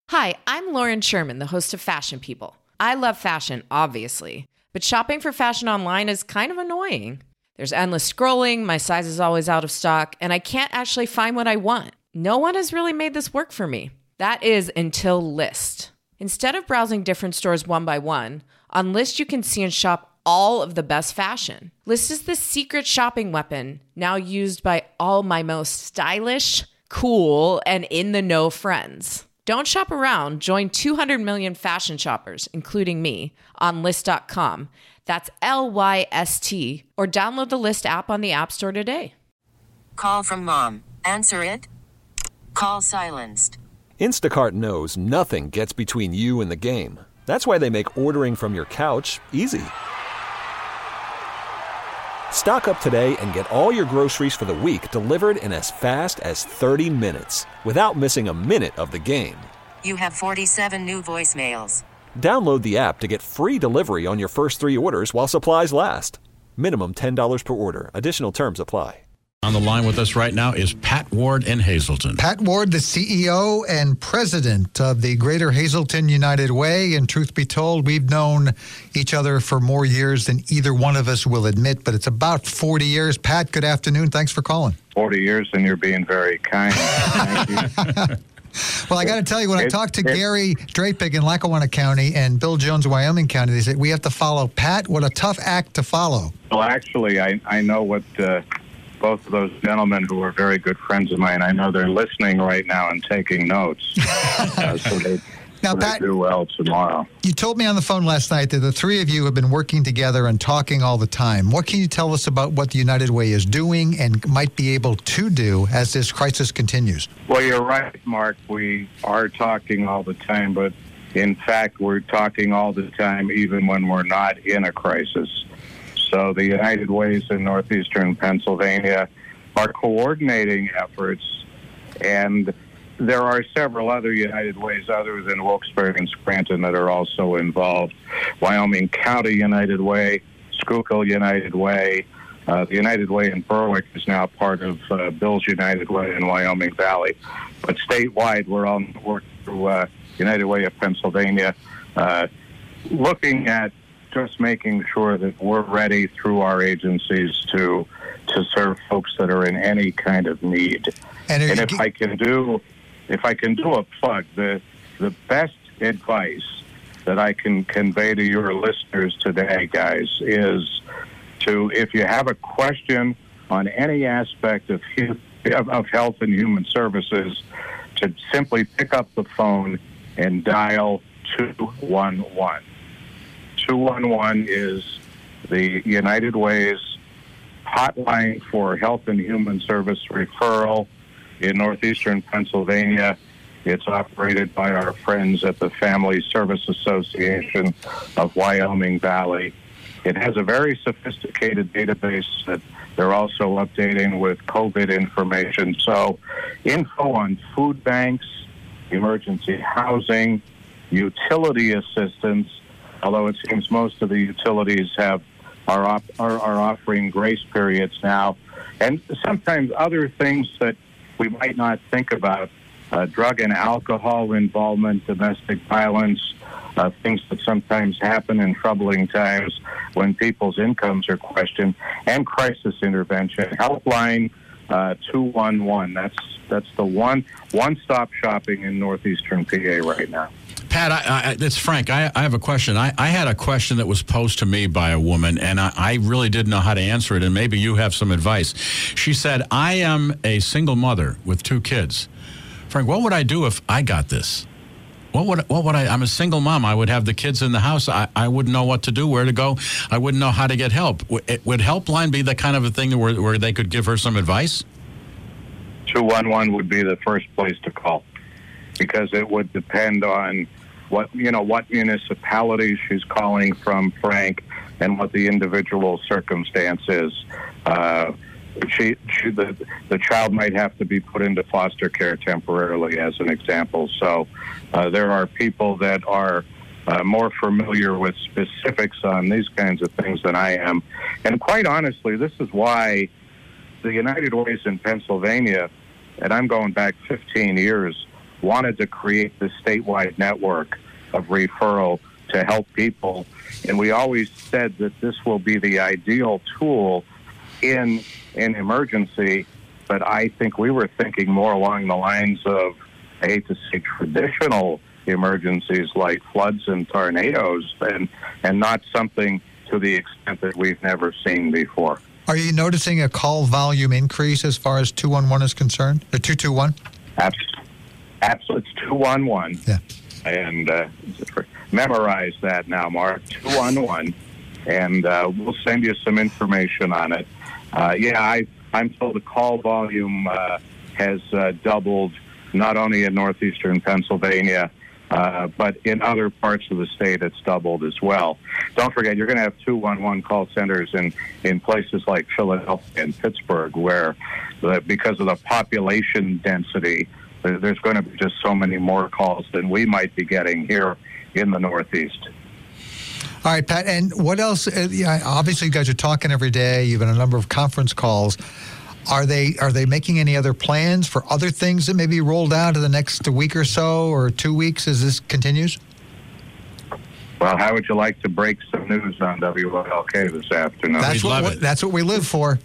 Hi, I'm Lauren Sherman, the host of Fashion People. I love fashion, obviously, but shopping for fashion online is kind of annoying. There's endless scrolling, my size is always out of stock, and I can't actually find what I want. No one has really made this work for me. That is until Lyst. Instead of browsing different stores one by one, on Lyst you can see and shop all of the best fashion. Lyst is the secret shopping weapon, now used by all my most stylish, cool, and in-the-know friends. Don't shop around. Join 200 million fashion shoppers, including me, on Lyst.com. That's Lyst, or download the Lyst app on the App Store today. Call from mom. Answer it. Call silenced. Instacart knows nothing gets between you and the game. That's why they make ordering from your couch easy. Stock up today and get all your groceries for the week delivered in as fast as 30 minutes without missing a minute of the game. You have 47 new voicemails. Download the app to get free delivery on your first 3 orders while supplies last. Minimum $10 per order. Additional terms apply. On the line with us right now is Pat Ward in Hazleton. Pat Ward, the CEO and president of the Greater Hazleton United Way. And truth be told, we've known each other for more years than either one of us will admit, but it's about 40 years. Pat, good afternoon. Thanks for calling. 40 years, and you're being very kind. Thank you. Well, I got to tell you, when I talked to Gary Drapig in Lackawanna County and Bill Jones, Wyoming County, they said, we have to follow Pat. What a tough act to follow. Well, actually, I know what both of those gentlemen who are very good friends of mine, I know they're listening right now and taking notes. So they Pat, do well tomorrow. You told me on the phone last night that the three of you have been working together and talking all the time. What can you tell us about what the United Way is doing and might be able to do as this crisis continues? Well, you're right, Mark. We are talking all the time, but in fact, we're talking all the time even when we're not in a crisis. So the United Ways in northeastern Pennsylvania are coordinating efforts, and there are several other United Ways other than Wilkes-Barre and Scranton that are also involved. Wyoming County United Way, Schuylkill United Way, the United Way in Berwick is now part of Bill's United Way in Wyoming Valley. But statewide, we're all working through United Way of Pennsylvania, looking at just making sure that we're ready through our agencies to serve folks that are in any kind of need. And if I can do a plug, the best advice that I can convey to your listeners today, guys, is to, if you have a question on any aspect of health and human services, to simply pick up the phone and dial 211. 211 is the United Way's hotline for health and human service referral in northeastern Pennsylvania. It's operated by our friends at the Family Service Association of Wyoming Valley. It has a very sophisticated database that they're also updating with COVID information. So info on food banks, emergency housing, utility assistance, although it seems most of the utilities are offering grace periods now, and sometimes other things that we might not think about, drug and alcohol involvement, domestic violence, things that sometimes happen in troubling times when people's incomes are questioned, and crisis intervention. Helpline 211. That's the one-stop shopping in northeastern PA right now. Pat, it's Frank. I have a question. I had a question that was posed to me by a woman, and I really didn't know how to answer it, and maybe you have some advice. She said, I am a single mother with 2 kids. Frank, what would I do if I got this? What would I'm a single mom. I would have the kids in the house. I wouldn't know what to do, where to go. I wouldn't know how to get help. Would Helpline be the kind of a thing where they could give her some advice? 211 would be the first place to call, because it would depend on what municipality she's calling from, Frank, and what the individual circumstance is. The child might have to be put into foster care temporarily, as an example. So there are people that are more familiar with specifics on these kinds of things than I am. And quite honestly, this is why the United Ways in Pennsylvania, and I'm going back 15 years, wanted to create this statewide network of referral to help people. And we always said that this will be the ideal tool in an emergency, but I think we were thinking more along the lines of, I hate to say, traditional emergencies like floods and tornadoes, and not something to the extent that we've never seen before. Are you noticing a call volume increase as far as 211 is concerned? Or 221? Absolutely. It's 211. Yeah. And memorize that now, Mark. 211. And we'll send you some information on it. I'm told the call volume has doubled, not only in northeastern Pennsylvania, but in other parts of the state, it's doubled as well. Don't forget, you're going to have 211 call centers in places like Philadelphia and Pittsburgh, where because of the population density, there's going to be just so many more calls than we might be getting here in the Northeast. All right, Pat, and what else? Obviously, you guys are talking every day. You've had a number of conference calls. Are they making any other plans for other things that may be rolled out in the next week or so, or 2 weeks as this continues? Well, how would you like to break some news on WLK this afternoon? That's what we live for.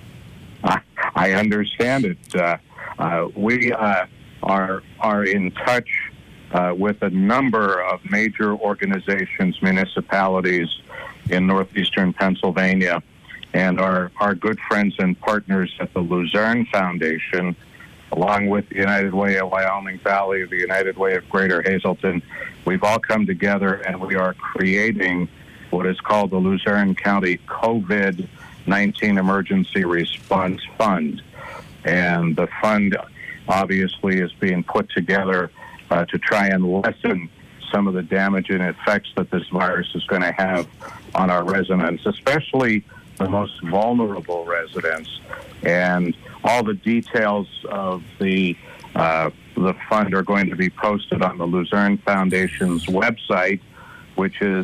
I understand it. We are in touch with a number of major organizations, municipalities in northeastern Pennsylvania, and our good friends and partners at the Luzerne Foundation, along with the United Way of Wyoming Valley, the United Way of Greater Hazelton. We've all come together, and we are creating what is called the Luzerne County COVID-19 Emergency Response Fund. And the fund obviously is being put together to try and lessen some of the damage and effects that this virus is going to have on our residents, especially the most vulnerable residents. And all the details of the fund are going to be posted on the Luzerne Foundation's website, which is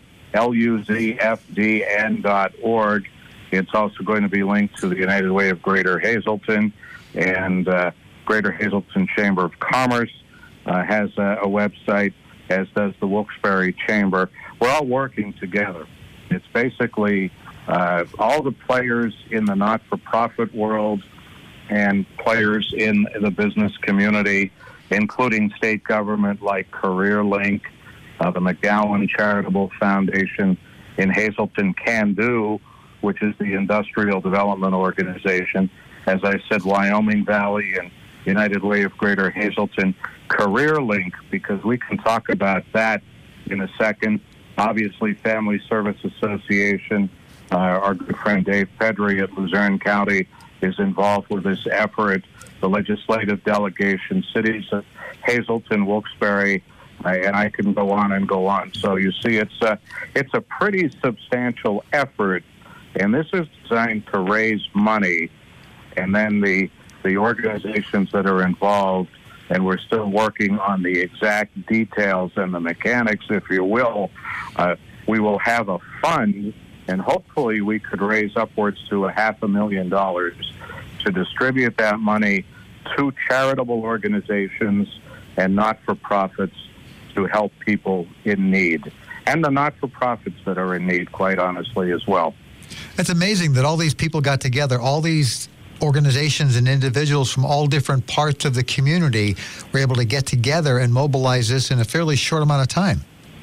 luzfdn.org. It's also going to be linked to the United Way of Greater Hazelton, and Greater Hazelton Chamber of Commerce has a website, as does the Wilkes-Barre Chamber. We're all working together. It's basically all the players in the not-for-profit world and players in the business community, including state government like CareerLink, the McGowan Charitable Foundation in Hazelton, Can Do, which is the industrial development organization. As I said, Wyoming Valley and United Way of Greater Hazelton. CareerLink, because we can talk about that in a second. Obviously, Family Service Association, our good friend Dave Pedry at Luzerne County is involved with this effort. The legislative delegation, cities of Hazelton, Wilkes-Barre, and I can go on and go on. So you see, it's a pretty substantial effort, and this is designed to raise money, and then the organizations that are involved, and we're still working on the exact details and the mechanics, if you will. We will have a fund, and hopefully we could raise upwards to $500,000 to distribute that money to charitable organizations and not-for-profits to help people in need, and the not-for-profits that are in need, quite honestly, as well. It's amazing that all these people got together, all these organizations and individuals from all different parts of the community were able to get together and mobilize this in a fairly short amount of time.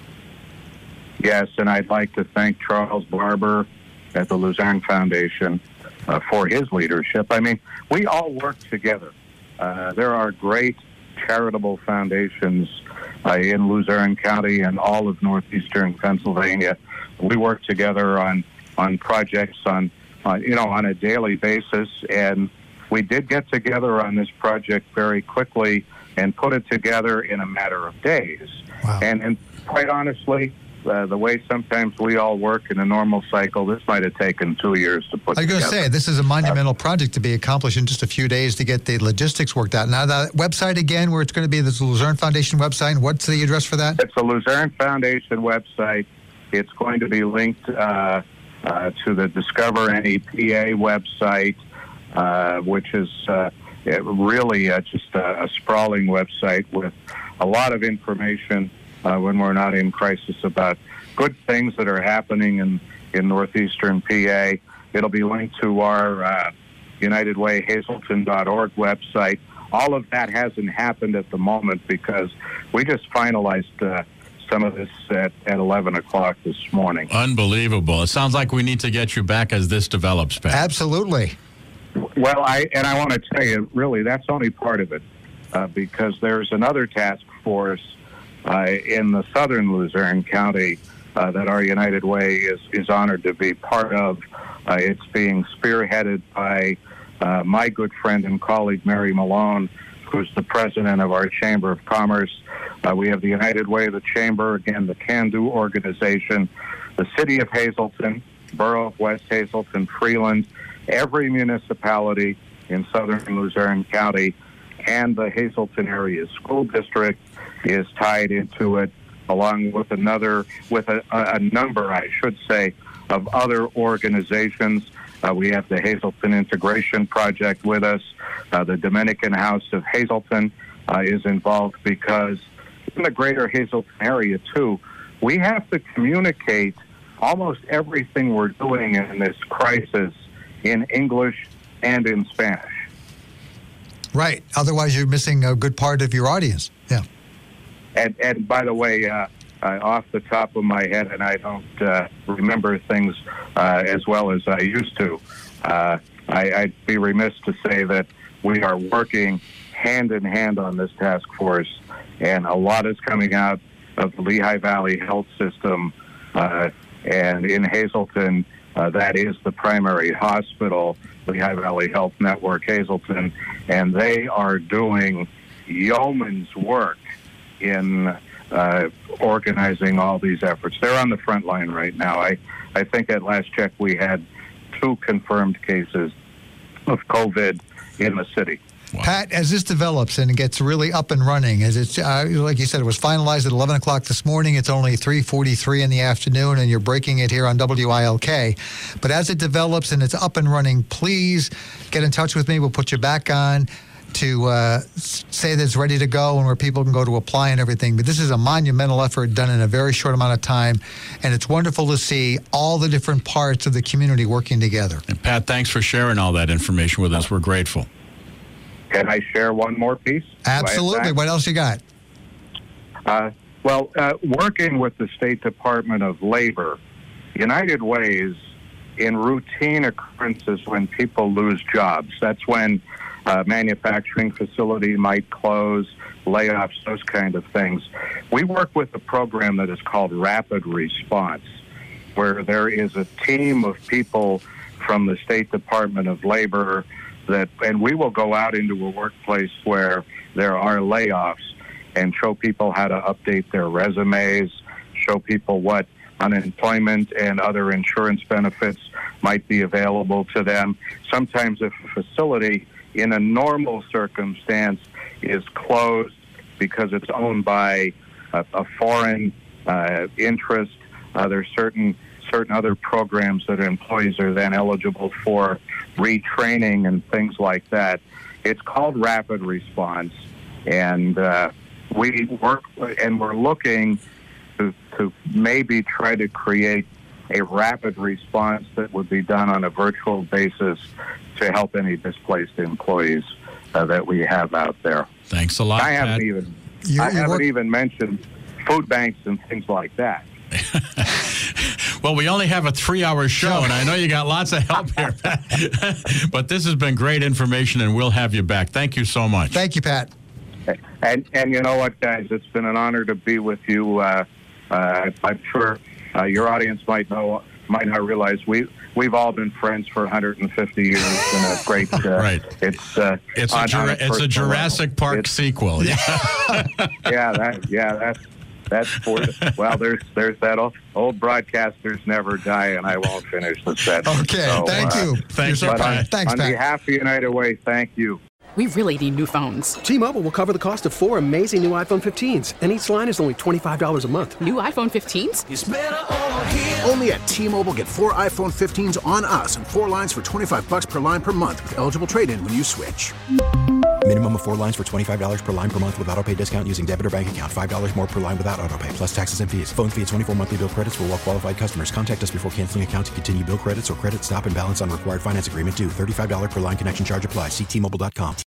Yes, and I'd like to thank Charles Barber at the Luzerne Foundation for his leadership. I mean, we all work together. There are great charitable foundations in Luzerne County and all of northeastern Pennsylvania. We work together on projects on a daily basis, and we did get together on this project very quickly and put it together in a matter of days. Wow. And quite honestly, the way sometimes we all work in a normal cycle, this might have taken 2 years to put together. I was going to say, this is a monumental project to be accomplished in just a few days to get the logistics worked out. Now, the website again, where it's going to be, this Luzerne Foundation website, and what's the address for that? It's the Luzerne Foundation website. It's going to be linked to the Discover NEPA website, which is really just a sprawling website with a lot of information when we're not in crisis about good things that are happening in northeastern PA. It'll be linked to our UnitedWayHazelton.org website. All of that hasn't happened at the moment because we just finalized some of this at 11 o'clock this morning. Unbelievable. It sounds like we need to get you back as this develops, Pat. Absolutely. Well, I want to tell you, really, that's only part of it, because there's another task force in the southern Luzerne County that our United Way is honored to be part of. It's being spearheaded by my good friend and colleague, Mary Malone, who's the president of our Chamber of Commerce. We have the United Way, the Chamber, again, the Can-Do organization, the City of Hazleton, Borough of West Hazleton, Freeland, every municipality in southern Luzerne County, and the Hazleton Area School District is tied into it, along with a number, I should say, of other organizations. We have the Hazleton Integration Project with us. The Dominican House of Hazleton is involved because in the greater Hazleton area, too, we have to communicate almost everything we're doing in this crisis in English and in Spanish. Right. Otherwise, you're missing a good part of your audience. Yeah. And by the way, off the top of my head, and I don't remember things as well as I used to, I'd be remiss to say that we are working hand in hand on this task force, and a lot is coming out of the Lehigh Valley Health System, and in Hazleton, that is the primary hospital, Lehigh Valley Health Network Hazleton, and they are doing yeoman's work in organizing all these efforts. They're on the front line right now. I think at last check we had 2 confirmed cases of COVID in the city. Wow. Pat, as this develops and it gets really up and running, as it's like you said, it was finalized at 11 o'clock this morning. It's only 3:43 in the afternoon, and you're breaking it here on WILK. But as it develops and it's up and running, please get in touch with me. We'll put you back on to say that it's ready to go and where people can go to apply and everything. But this is a monumental effort done in a very short amount of time, and it's wonderful to see all the different parts of the community working together. And Pat, thanks for sharing all that information with us. We're grateful. Can I share one more piece? Absolutely. What else you got? Working with the State Department of Labor, United Way is in routine occurrences when people lose jobs. That's when manufacturing facility might close, layoffs, those kind of things. We work with a program that is called Rapid Response, where there is a team of people from the State Department of Labor and we will go out into a workplace where there are layoffs and show people how to update their resumes, show people what unemployment and other insurance benefits might be available to them. Sometimes if a facility in a normal circumstance is closed because it's owned by a foreign interest, there's certain other programs that employees are then eligible for, retraining and things like that. It's called Rapid Response, and we work and we're looking to maybe try to create a rapid response that would be done on a virtual basis to help any displaced employees that we have out there. Thanks a lot, I haven't Pat. even mentioned food banks and things like that. Well, we only have a 3-hour show, and I know you got lots of help here, Pat. But this has been great information, and we'll have you back. Thank you so much. Thank you, Pat. And you know what, guys? It's been an honor to be with you. I'm sure your audience might not realize we've all been friends for 150 years, and a great. Right. It's a Jurassic Park sequel. That's for well. There's that old broadcasters never die, and I won't finish the set. Okay, so, thank you. Thanks, Pat. Thanks, on Pat. behalf of United Way, thank you. We really need new phones. T-Mobile will cover the cost of 4 amazing new iPhone 15s, and each line is only $25 a month. New iPhone 15s? It's better over here. Only at T-Mobile, get 4 iPhone 15s on us and 4 lines for $25 per line per month with eligible trade-in when you switch. Minimum of 4 lines for $25 per line per month with autopay discount using debit or bank account. $5 more per line without autopay, plus taxes and fees. Phone fee at 24 monthly bill credits for well-qualified customers. Contact us before canceling account to continue bill credits or credit stop and balance on required finance agreement due. $35 per line connection charge applies. See T-Mobile.com.